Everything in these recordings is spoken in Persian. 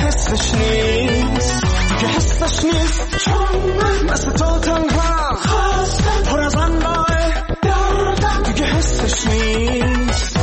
حسش نیست دیگه حسش نیست چون من مثل تو تنها پر از انواع دردم دیگه حسش نیست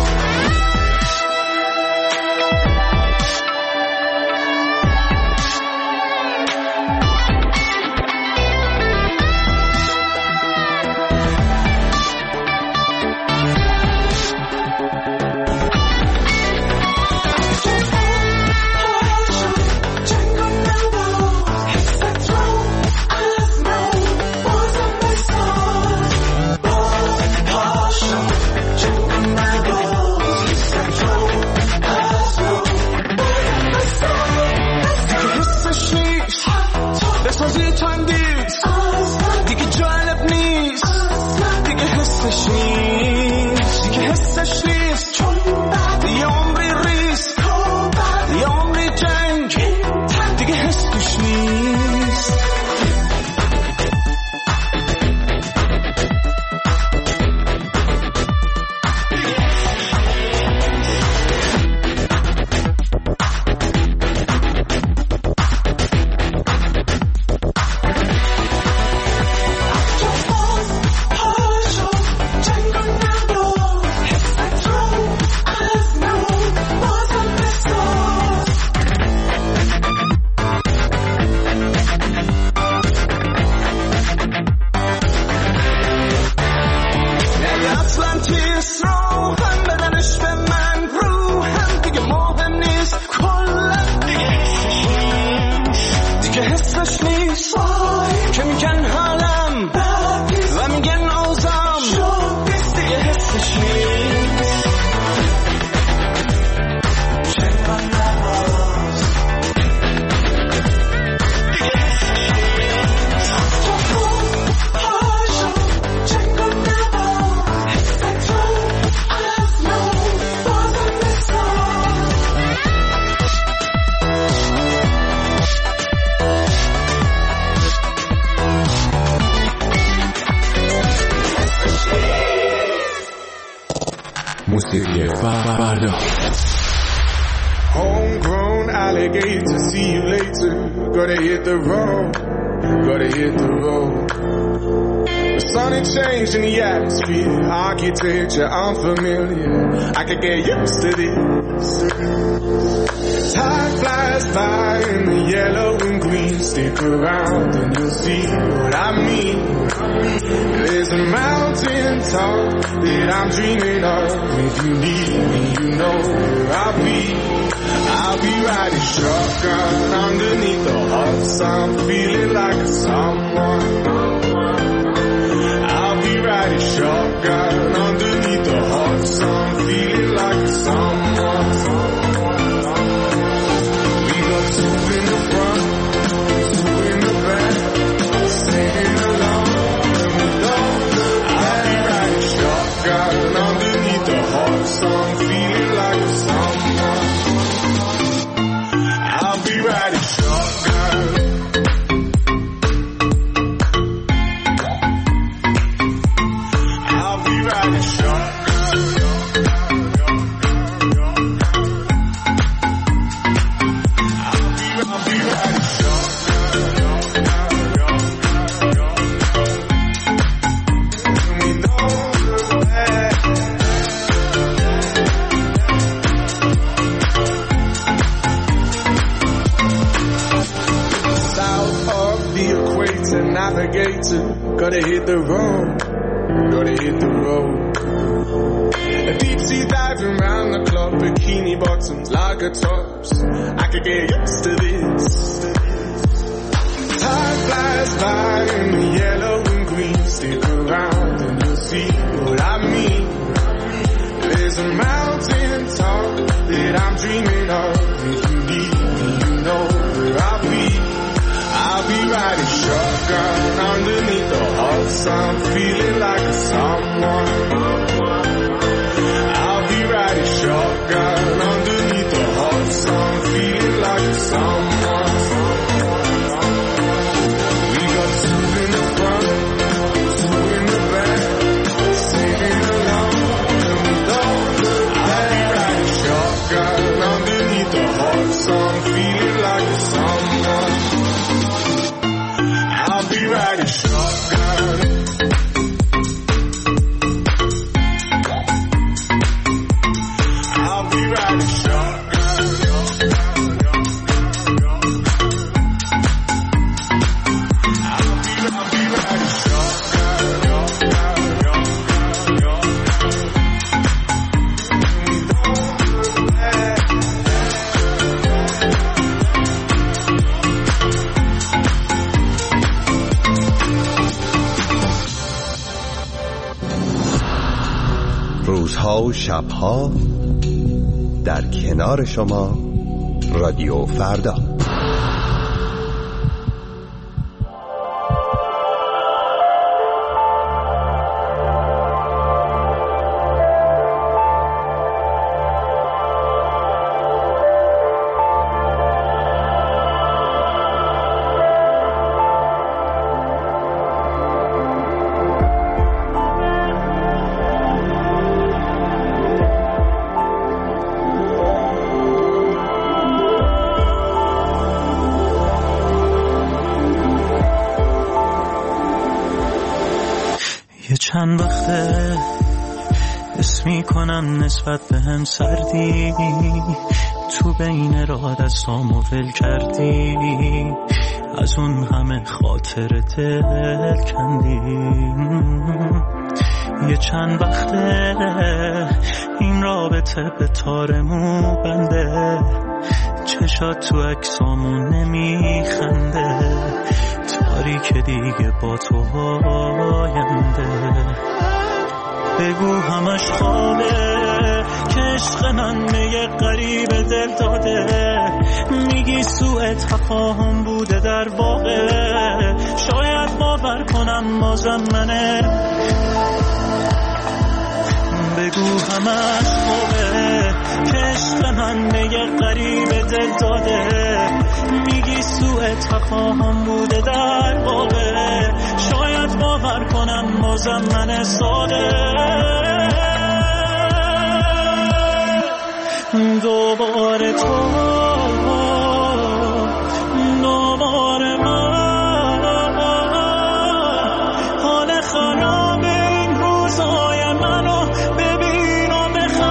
Homegrown alligator, see you later. Gotta hit the road, gotta hit the road. The sun ain't changed in the atmosphere, architecture unfamiliar. I could get used to this. Time flies by in the yellow and green. Stick around and you'll see what I mean. There's a mountain top that I'm dreaming of. If you need me, you know where I'll be. I'll be riding shotgun underneath the hot sun, feeling like a someone. I'll be riding shotgun underneath the hot sun, feeling like a someone. We got two in the front, two in the back, singing along, and we don't look back. I'll be riding shotgun underneath the hot sun, feeling like a someone. I'll be riding shotgun. I'll be riding shotgun. I'll be riding shotgun. We don't look back. Navigator, gotta hit the road, gotta hit the road. A deep sea diving round the clock, bikini bottoms, lager tops. I could get used to this. Time flies by in the yellow and green. Stick around and you'll see what I mean. There's a mountain top that I'm dreaming of. If you need me, you know where I'll be. I'll be riding shotgun underneath the hot sun, feeling like a someone. I'll be riding shotgun underneath the hot sun, feeling like a someone. We got two in the front, two in the back, singing along, and we don't look back. I'll be riding shotgun underneath the hot sun, feeling like روزها و شبها در کنار شما رادیو فردا. چند وقته حس میکنم نسبت به هم سردی، تو بین راه دستامو ول کردی، از اون همه خاطر دل کندی. یه چند وقته این رابطه به تارمو بنده، چشات تو عکسامون نمیخنده، تاریک دیگه با تو آینده. بگو همش خوابه که عشق من به یه غریب دل داده، میگی سوء تفاهم بوده در واقع، شاید باور کنم بازم منه. بگو همش خوابه که عشق من به یه غریب دل داده، میگی سوء تفاهم بوده در واقع، شاید باور کنم بازم من ساده. دوباره تو، دوباره من، حال خراب این روزای منو ببین و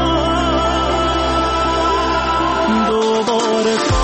بخوام. دوباره تو،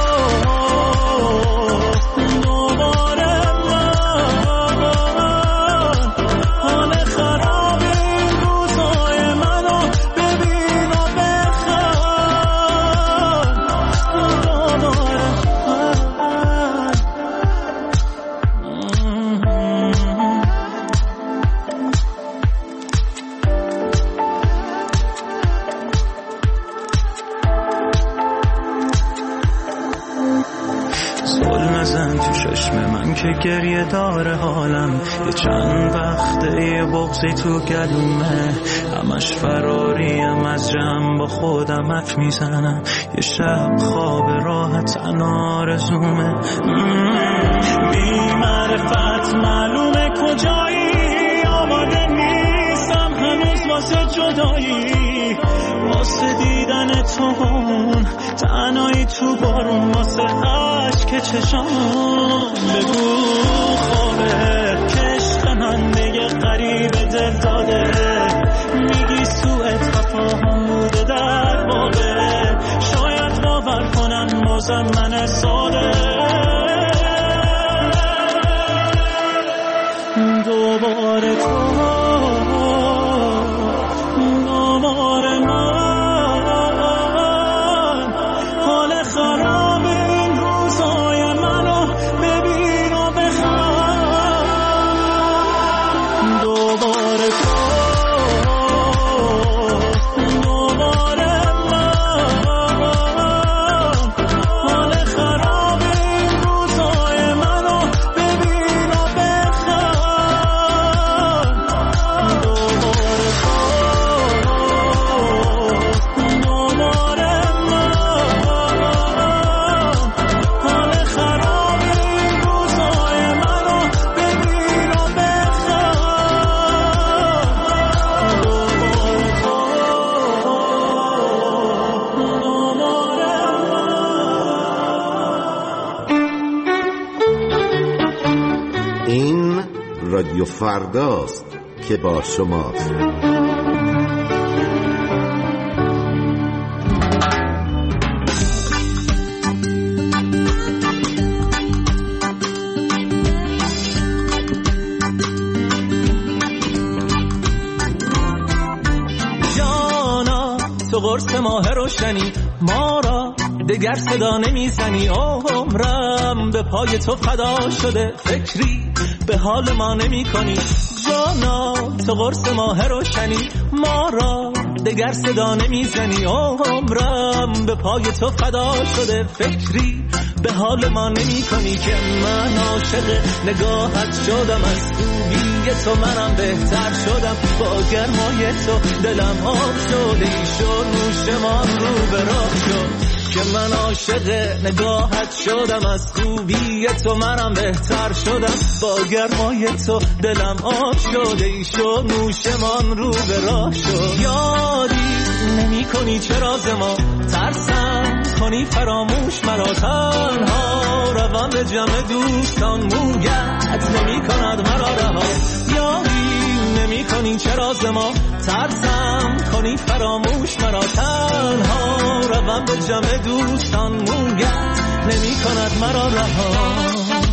که گریه داره حالم، یه چند وقته یه بغضی تو گلومه، همش فراریم از جمع، با خودم حرف میزنم، یه شب خواب راحت آرزومه. بی معرفت معلومه کجایی، آماده نیستم هنوز واسه جدایی، واسه دیدن تو تنهایی تو بارون، واسه عشق چشام. بگو خوابه که عشق من به یه غریب دل داده، میگی سوء تفاهم بوده در واقع، شاید باور کنم بازم من ساده. دوباره تو، دوباره من، حال خراب این روزای منو ببین و بخوام. دوباره تو، دوباره من، حال خراب این روزای منو ببین و بخوام. دوباره تو، دوباره من، حال خراب این روزای منو ببین و بخوام. دوباره تو، دوباره. این رادیو فرداست که با شماست. جانا تو قرص ماه روشنی، ما را دگر صدا نمیزنی، عمرم به پای تو فدا شده، فکری به حال ما نمی کنی. جانا تو قرص ماه روشنی، ما را دگر صدا نمیزنی عمرم به پای تو فدا شده فکری به حال ما نمی کنی که من عاشق نگاهت شدم از خوبی تو منم بهتر شدم با گرمای تو دلم آب شده ایشو نوشمان رو به راه شد که من عاشق نگاهت شدم از خوبی تو منم بهتر شدم با گرمای تو دلم آب شده ایشو نوشمان رو به راه شد یادی نمی کنی چرا ز ما ترسم کنی فراموش مرا تنها روم به جمع دوستان مویت نمی کند مرا رها یادی نمی کنی چرا ز ما ترسم کنی فراموش مرا تنها روم به جمع دوستان مویت نمی کند مرا رها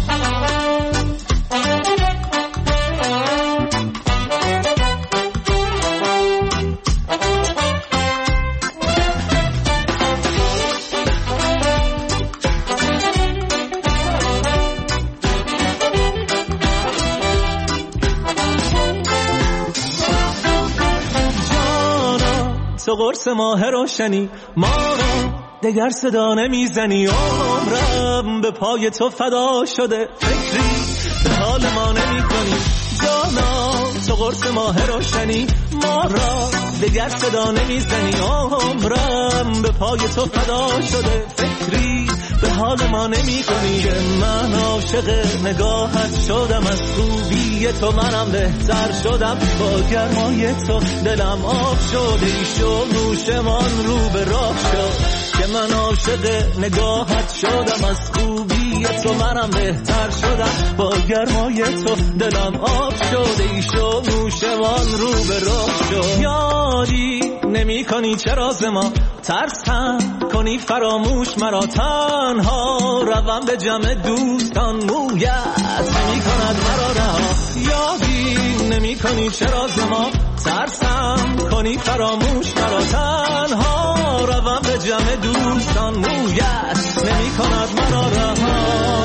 تو قرص ماه روشنی ما را دگر صدا نمیزنی عمرم به پای تو فدا شده فکری به حال ما نمی کنی جانا تو قرص ماه روشنی ما را دگر صدا نمیزنی عمرم به پای تو فدا شده فکری به حال ما نمی کنی که من عاشق نگاهت شدم از خوبی تو منم بهتر شدم با گرمای تو دلم آب شده ایشو نوشمان رو به راه شد که من عاشق نگاهت شدم از خوبی تو منم بهتر شدم با گرمای تو دلم آب شده ایشو نوشمان رو به راه شد یادی نمی کنی چرا ز ما ترسم کنی فراموش مرا تنها روم به جمع دوستان مویت نمی کند مرا رها یادی نمی کنی چرا ز ما ترسم کنی فراموش مرا تنها روم به جمع دوستان مویت نمی کند مرا رها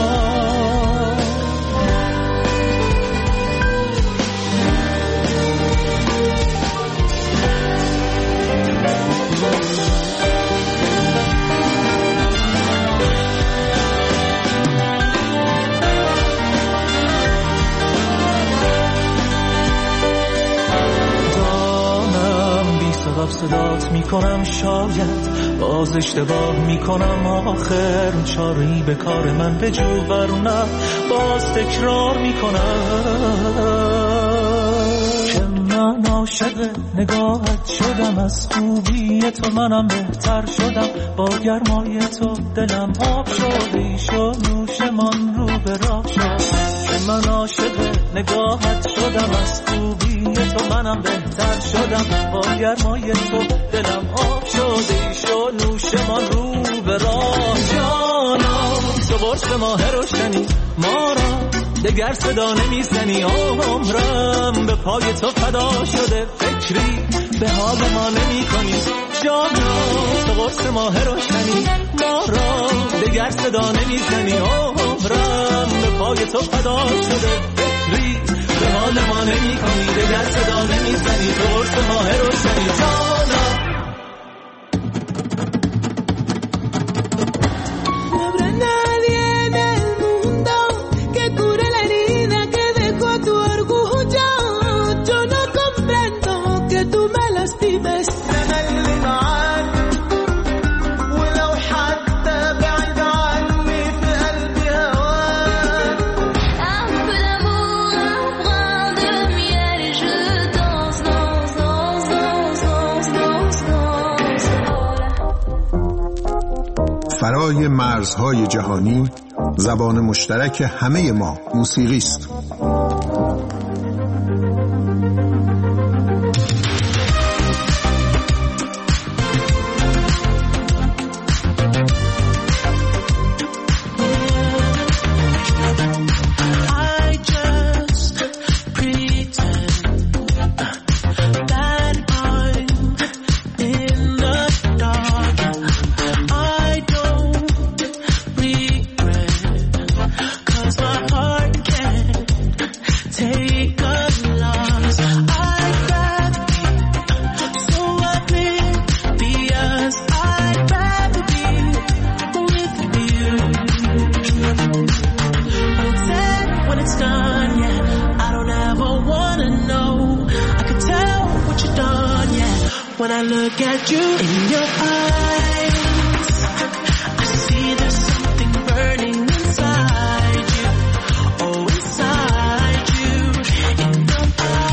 صدات میکنم شاید باز اشتباه میکنم آخر چاری به کار من به جو ورنه باز تکرار میکنم که من عاشق نگاهت شدم از خوبی تو منم بهتر شدم با گرمای تو دلم آب شده ایشو نوشمان رو به راه شد که من عاشق نگاهت شدم از خوبی تو منم بهتر شدم با گرمای تو دلم آب شده ایشو نوشمان رو به راه جانا تو قرص ماه روشنی ما را دگر صدا نمیزنی عمرم به پای تو فدا شده فکری به حال ما نمی کنی جانا تو قرص ماه روشنی ما را دگر صدا نمیزنی عمرم به پای تو فدا شده فکری به حال ما نمی کنی دگر صدا نمیزنی تو قرص ماه روشنی جانا فرای مرزهای جهانی زبان مشترک همه ما موسیقی است. look at you in your eyes, I see there's something burning inside you. Oh, inside you, in your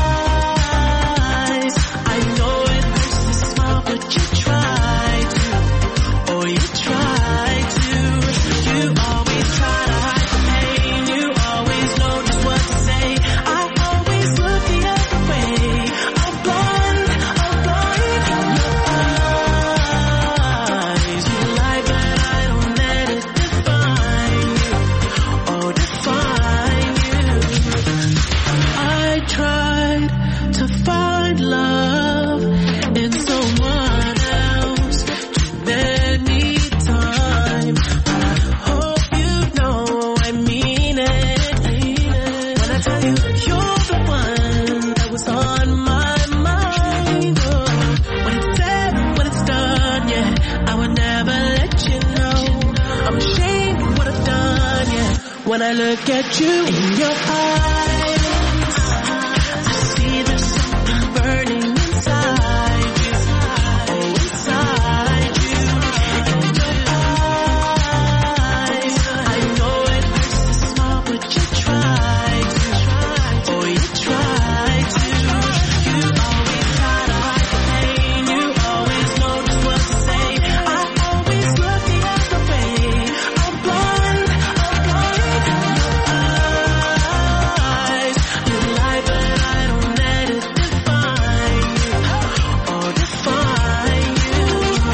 eyes. I know it hurts to smile, but you try to. Oh, you try to. You always try to hide the pain. You always know just what to say. I always look the other way. I'm blind in your eyes. You lie, but I don't let it define you. Oh, define you. I tried to find love in someone else too many times. I hope you know I mean it. When I tell you you're the one that was on my mind. Oh, when it's said, when it's done, yeah, I would never let you know. I'm ashamed of what I've done, yeah. When I look at you in your eyes, I see there's something burning inside you. Oh, inside you. In your eyes, I know it hurts to smile, but you try to. Oh, you try to. You always try to hide the pain. You always know just what to say. I always look the other way. I'm blind in your eyes. You lie, but I don't let it define you. Oh, define you.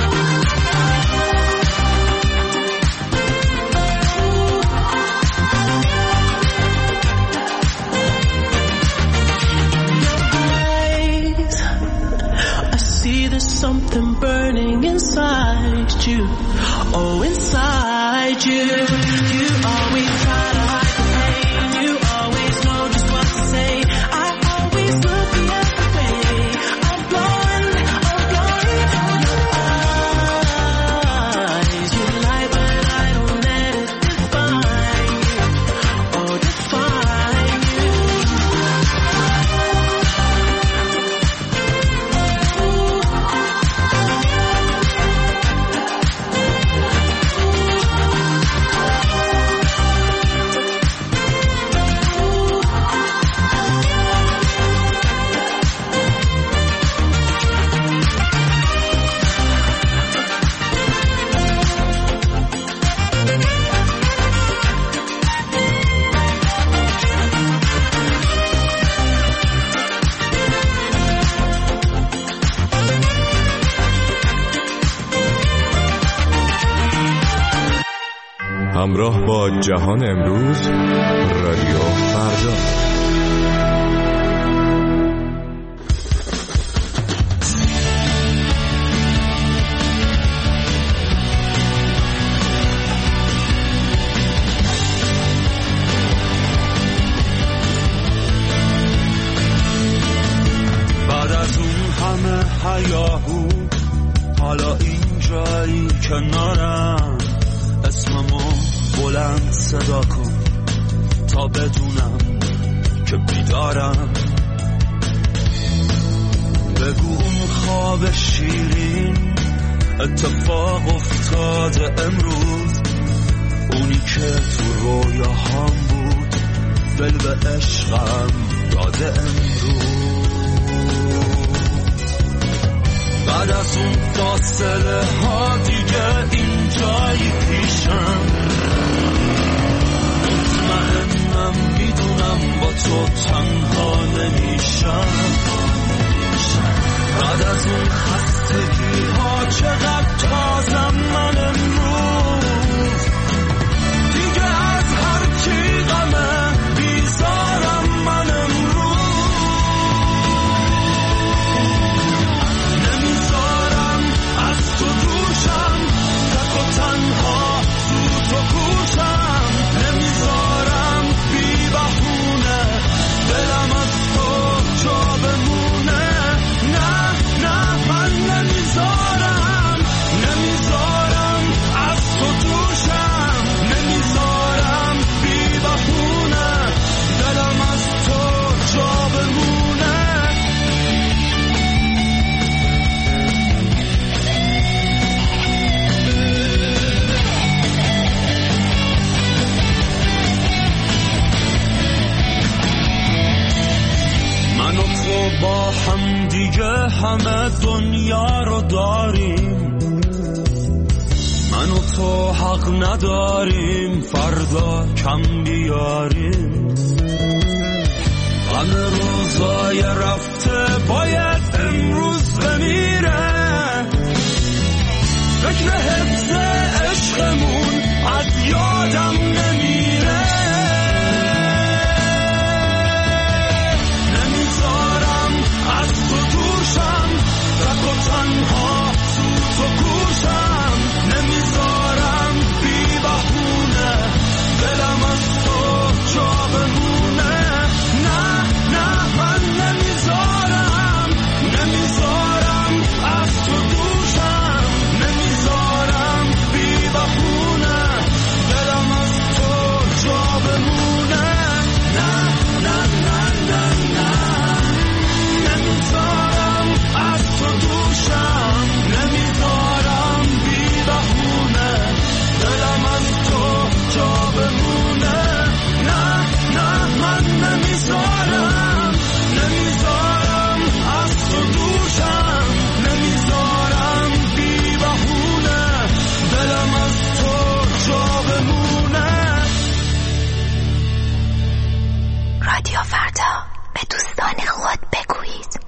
Eyes, I see there's something burning inside you. Oh, inside you. You always try to hide the pain. You always know just what to say. I always look the other way. I'm blind in your eyes. You lie, but I don't let it define you. Oh, define you. همراه با جهان امروز، رادیو فردا. بعد از اون همه هیاهو، حالا اینجایی کنارم، اسممو بلند صدا کن تا بدونم که بیدارم. بگو اون خواب شیرین اتفاق افتاده امروز، اونی که تو رویاهام بود دل به عشقم داده امروز. بعد از اون فاصله ها دیگه اینجایی پیشم، مطمئنم میدونم با تو تنها نمیشم. بعد از اون خستگی ها چقدر تازم من امروز، دیگه از هر کی غمه بیزارم من امروز. نمیذارم از تو دوشم، تک و تنها تو اگه همه دنیا رو داریم من و تو حق نداریم فردا کم بیاریم غم روزای رفته باید امروز بمیره فکر حفظ عشقمون از یادم نمیره نمیذارم از تو دورشم رک و تنها تو گوشم نمیذارم بی بهونه دلم از تو جا بمونه نه نه من نمیذارم از تو دورشم نمیذارم بی بهونه دلم از تو جا بمونه نه نه نه نه نه نمیذارم از تو دورشم نمیذارم بی بهونه دلم از تو جا بمونه نه نه من نمیذارم از تو دورشم نمیذارم بی بهونه دلم از تو جا بمونه. رادیو فردا به دوستان خود بگویید.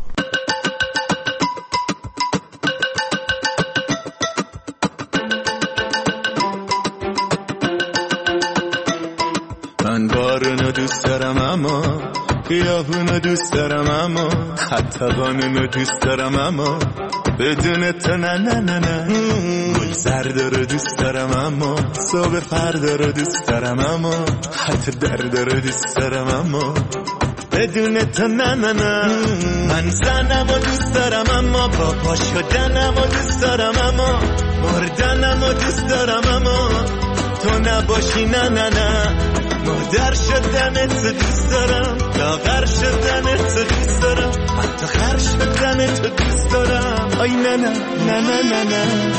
من بارونو دوست دارم اما خیابونو دوست دارم اما حتی قانونو دوست دارم اما بدون تو نه نه نه نه گل زرد رو دوست دارم اما صبح فردا رو دوست دارم اما حتی درد رو دوست دارم اما بدون تو نه نه نه من زنم و دوست دارم اما با پا شدنم و دوست دارم اما مردنم و دوست دارم اما تو نباشی نه نه نه مادر شدنت دوست دارم لاغر شدنت دوست دارم حتی خر شدنت دوست دارم آی نه نه نه نه نه نه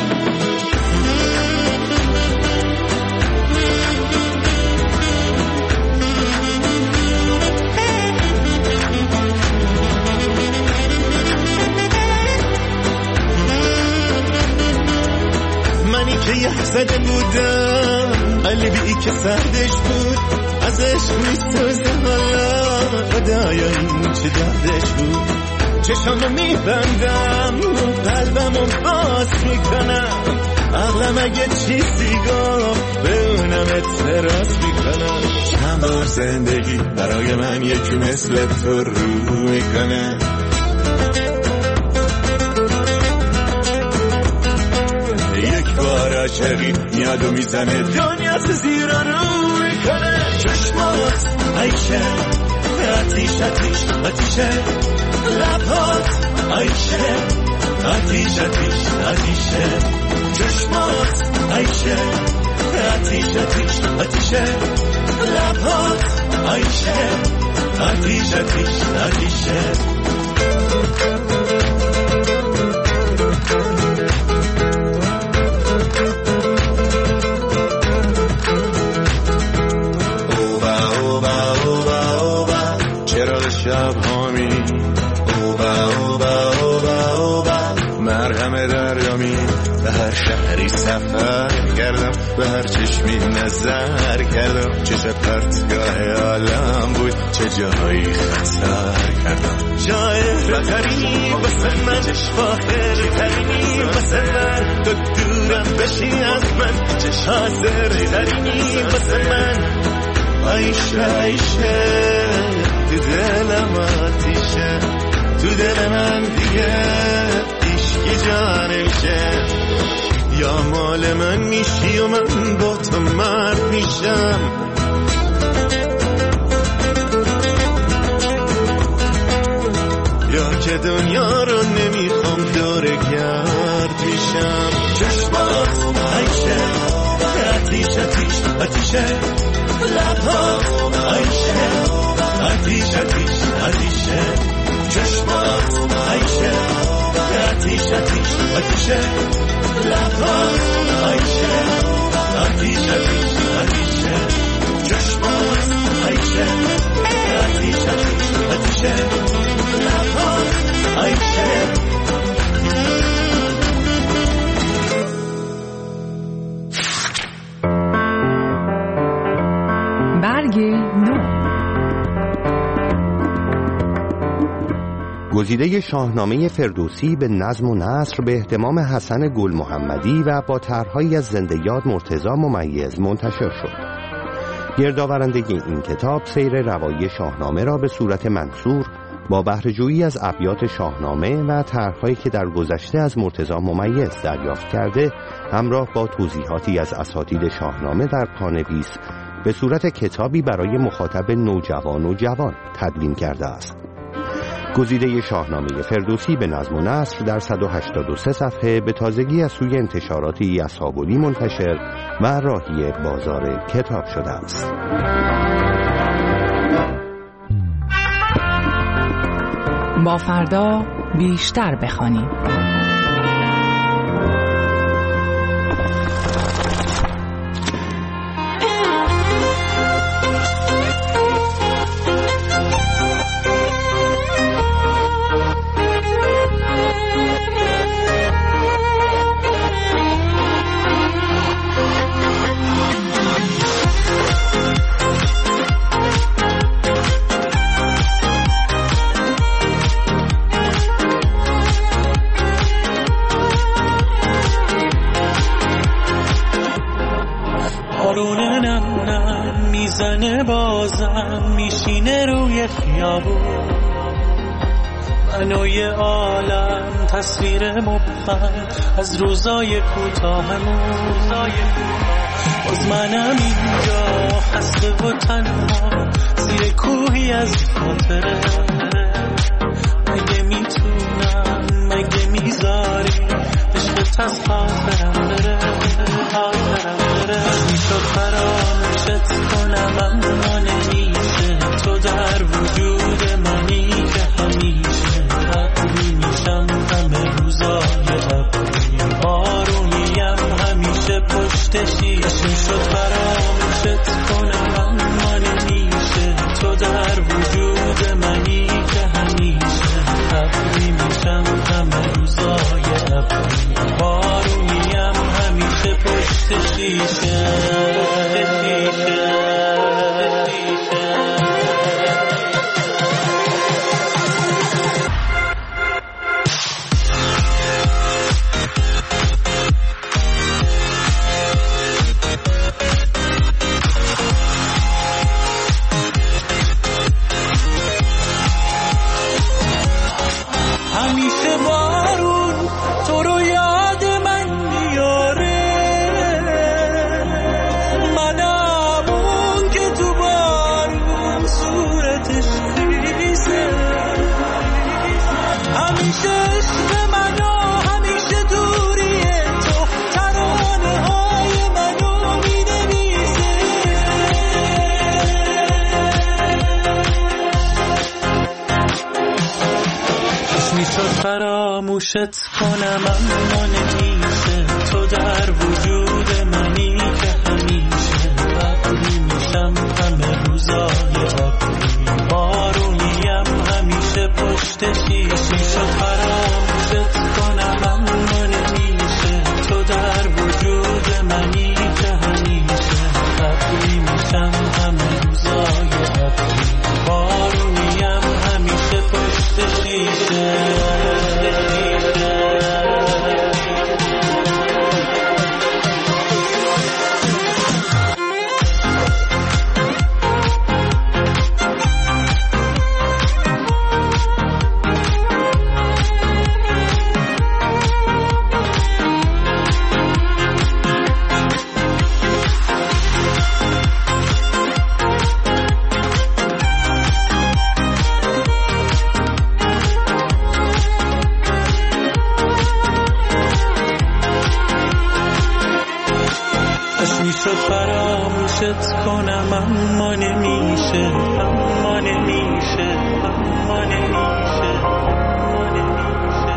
منی که یه زده بودم قلبی که سردش بود ازش میسوزه حالا خدایا این چه دردش بود چشمو میبندم قلبمو باز میکنم عقلم اگه چیزی گفت به اونم اعتراض میکنم چند بار زندگی برای من یکی مثل تو رو میکنه یک بار عاشقی میاد و میزنه دنیا زیر رو میکنه چشمات عیشه آتیش آتیش آتیشه لبات عیشه آتیش آتیش آتیشه چشمات عیشه آتیش آتیش آتیشه لبات عیشه آتیش آتیش آتیشه شب هامی اوبا مرهم دریامی به هر شهری سفر کردم به هر چشمی نظر کردم چه پرتگاه عالم بود چه جایی خطر کردم جای بهتری واسه من فاخر ترینی واسه من تو دورم بشی از من چه حاضر ترینی واسه من عیشه تو دلم آتیشه تو دل من دیگه عشقی جا نمیشه یا مال من میشی و من با تو مرد میشم یا که دنیا رو نمیخوام دور گرد میشم چشمات عیشه آتیش آتیش آتیشه لبات عیشه آتیش آتیش آتیشه چشمات عیشه آتیش آتیش آتیشه لبات عیشه آتیش آتیش آتیشه چشمات عیشه آتیش آتیش آتیشه لبات عیشه گزیده شاهنامه فردوسی به نظم و نثر به اهتمام حسن گل محمدی و با طرح‌هایی از زنده یاد مرتضی ممیز منتشر شد. گردآورندگی این کتاب سیر روایی شاهنامه را به صورت منثور با بهره‌جویی از ابیات شاهنامه و طرح‌هایی که در گذشته از مرتضی ممیز دریافت کرده همراه با توضیحاتی از اساتید شاهنامه در پانویس به صورت کتابی برای مخاطب نوجوان و جوان تدوین کرده است. گزیده شاهنامه فردوسی به نظم و نثر در 183 صفحه به تازگی از سوی انتشاراتی اصحاب‌الی منتشر و راهی بازار کتاب شده است. با فردا بیشتر بخوانیم. بازم میشینه روی خیابون، منوی عالم تصویر مبهم از روزای کوتاهمون. باز منم اینجا خسته و تنها زیر کوهی از خاطره. مگه میتونم، مگه میذاری عشقت از خاطرم بره. میشد فراموشت کنم اما نمیشه، تو در وجود منی که همیشه ابری میشم همه روزای ابری، بارونیم همیشه پشت شیشه. میشد فراموشت کنم اما نمیشه، تو در وجود منی که همیشه ابری میشم همه روزای ابری، بارونیم همیشه پشت شیشه. فراموشت کنم اما نمیشه، تو در وجود منی که همیشه ابری میشم همه روزای ابری، بارونیم همیشه پشت شیشه. شد فراموشت کنم اما نمیشه، تو در وجود منی که همیشه ابری میشم همه روزای ابری، بارونیم همیشه پشت شیشه. کنم اما نمیشه، اما نمیشه، اما نمیشه، اما نمیشه.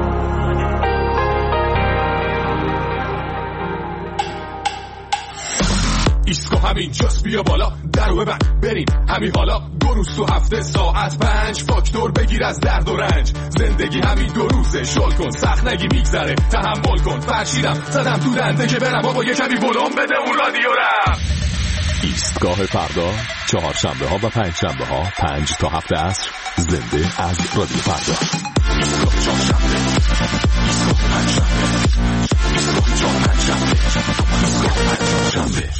ایسکو همینجاست، بیا بالا درو ببند بریم همین حالا. 2 روز تو هفته ساعت 5 فاکتور بگیر از درد و رنج. زندگی همین 2 روزه، شل کن سخت نگی میگذره، تحمل کن فرشیدم زدم تو دنده که برم بابا یه کمی ولوم بده اون رادیو رم. ایستگاه فردا، چهارشنبه ها و پنجشنبه ها 5 تا 7 عصر، زنده از رادیو فردا. ایستگاه چهارشنبه، ایستگاه پنجشنبه، ایستگاه چهارشنبه، ایستگاه پنجشنبه.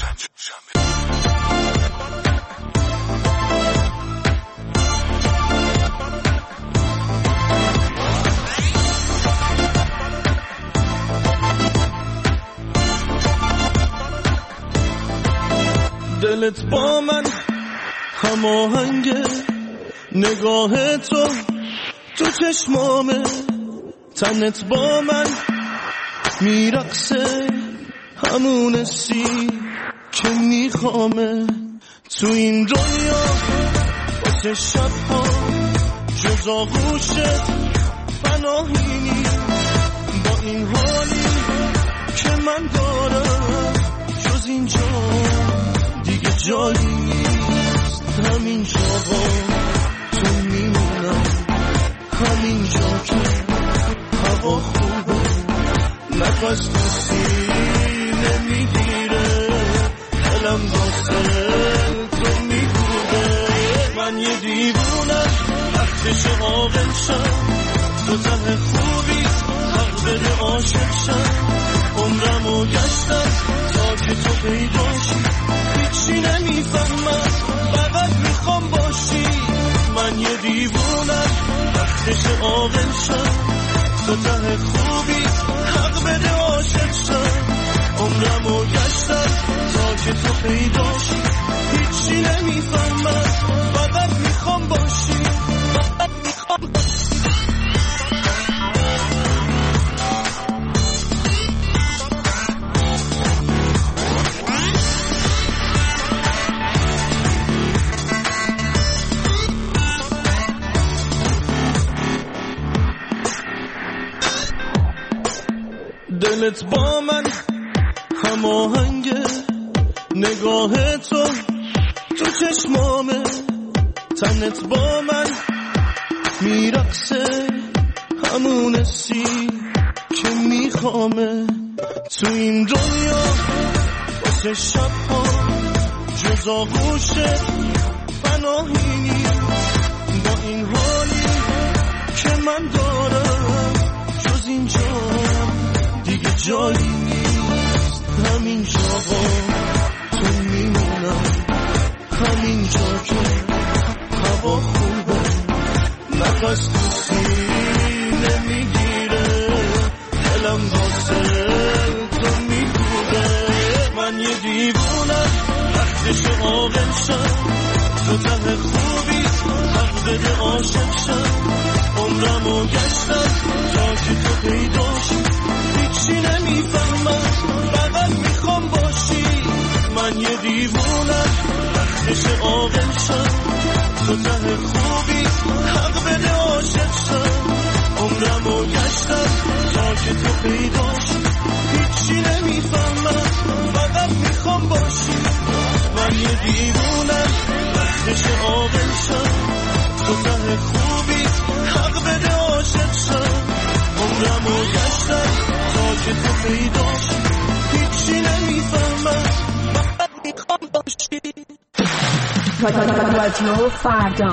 دلت با من هماهنگه، نگاه تو چشمامه، تنت با من میرقصه، همون سی که میخوامه. تو این دنیا واسه شبها جز آغوشت پناهی، با این حالی که من دارم جز اینجا دیگه جایی نیست. همینجا با تو میمونم، همینجا که هوا خوبه، نفس تو سینه میگیره، دلم واسه تو میگوده. من یه دیوونم وقتش عاقل شم، تو ته خوبی حق بده عاشق شم. عمرمو گشتم تا که تو پیداشی، هیچی نمیفهمم فقط میخوام باشی. من یه دیوونم وقتش عاقل شم، تو ته خوبی حق بده عاشق شم. عمرمو گشتم تا که تو پیداشی، هیچی نمیفهمم فقط میخوام باشی، فقط میخوام باشی. دلت با من هماهنگه، نگاه تو چشمامه، تنت با من میرقصه، همون سی که میخوامه. تو این دنیا واسه شبها جز آغوشت پناهی، با این حالی که من دارم جز اینجا دیگه جایی نیست. همینجا با تو میمونم، همینجا که هوا خوبه، نفس تو سینه میگیره، دلم واسه تو میگوده. من یه دیوونم وقتش عاقل شم، تو ته خوبی حق بده عاشق شم. عمرمو گشتم تا که تو پیداشی، هیچی نمیفهمم فقط میخوام باشی. من یه دیوونم وقتش عاقل شم، تو ته خوبی حق بده عاشق شم. عمرمو گشتم تا که تو پیداشی، هیچی نمیفهمم فقط میخوام باشی. من یه دیوونم وقتش عاقل شم، تو ته خوبی حق بده عاشق شم. عمرمو گشتم تا که تو پیداشی، هیچی نمیفهمم فقط میخوام باشی. رادیو فردا.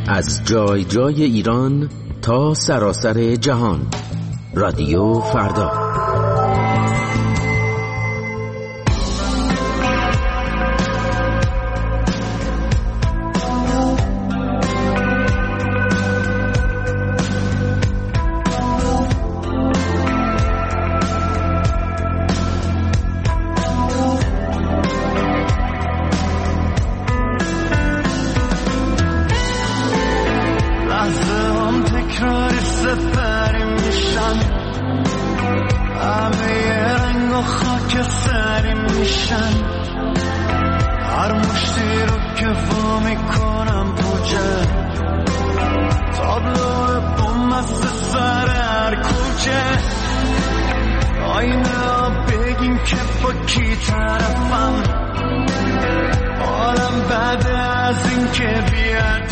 از جای جای ایران تا سراسر جهان. رادیو فردا. حالم بعد از این که بیاد